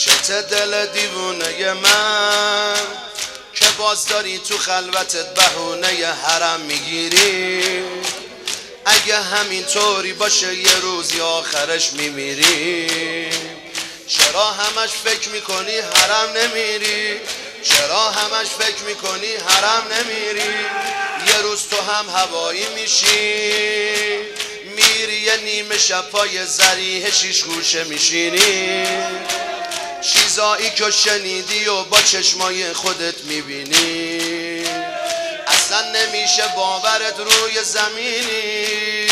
چته دل دیوونه من که باز داری تو خلوتت بهونه حرم میگیری. اگه همین طوری باشه یه روزی آخرش میمیری. چرا همش فکر میکنی حرم نمیری؟ چرا همش فکر میکنی حرم نمیری؟ یه روز تو هم هوایی میشی، میری یه نیمه شب پای ذریح شیش گوشه میشینی. چیزایی که شنیدی و با چشمای خودت میبینی. اصلا نمیشه باورت روی زمینی،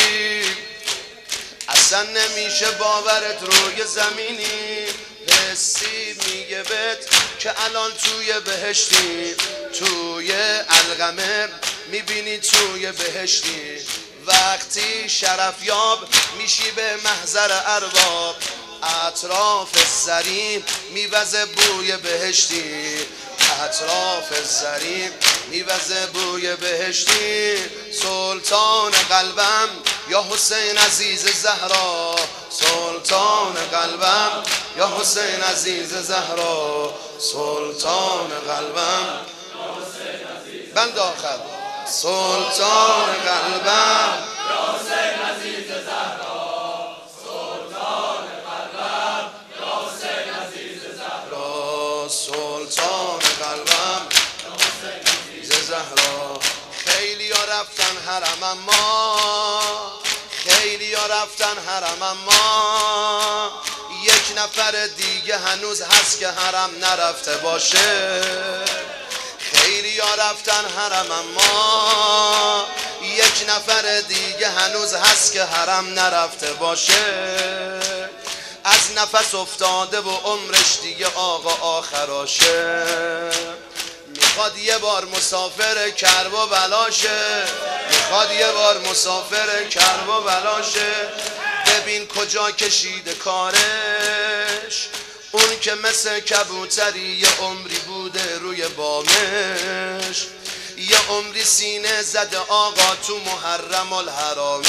اصلا نمیشه باورت روی زمینی. حسی میگه بهت که الان توی بهشتی، توی القمه میبینی توی بهشتی. وقتی شرفیاب میشی به محضر ارباب، اطراف زرین میوزه بوی بهشتی، اطراف زرین میوزه بوی بهشتی. سلطان قلبم یا حسین عزیز زهرا، سلطان قلبم یا حسین عزیز زهرا، سلطان قلبم بند آخر، سلطان قلبم یا حسین عزیز زهرا، سلطان قلبم یا حسین عزیز زهرا، سلطان قلبم یا حسین عزیز زهرا. خیلی ها رفتن حرم اما، خیلی ها رفتن حرم اما یک نفر دیگه هنوز هست که حرم نرفته باشه. خیلی ها رفتن حرم اما یک نفر دیگه هنوز هست که حرم نرفته باشه. از نفس افتاده و عمرش دیگه آقا آخراشه. میخواد یه بار مسافر کرب و بلاشه، میخواد یه بار مسافر کرب و بلاشه. ببین کجا کشیده کارش، اون که مثل کبوتری یه عمری بوده روی بامش. یه عمری سینه زده آقا تو محرم الحرامش.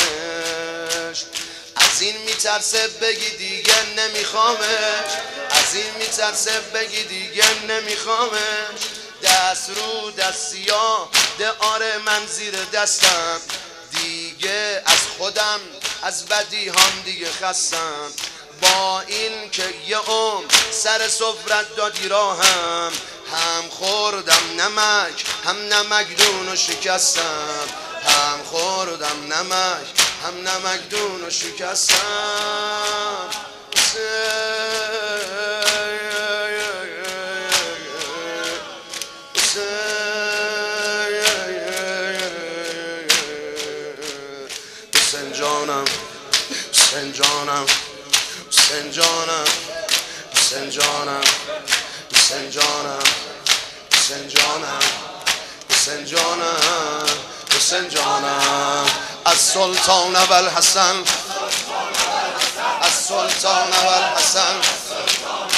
از این میترسه بگی دیگه نمیخوامش، از این میترسه بگی دیگه نمیخوامش. دست رو دست سیاه ده آره من زیر دستم، دیگه از خودم از بدی هم دیگه خستم. با این که یه عمر سر سفرت دادی راهم، هم خوردم نمک هم نمکدون و شکستم، هم خوردم نمک هم نمکدون و شکستم. حسین جانم، حسین جانم، حسین جانم، حسین جانم، حسین جانم، حسین جانم، حسین جانم، حسین جانم. از سلطان اول حسن، از سلطان اول حسن،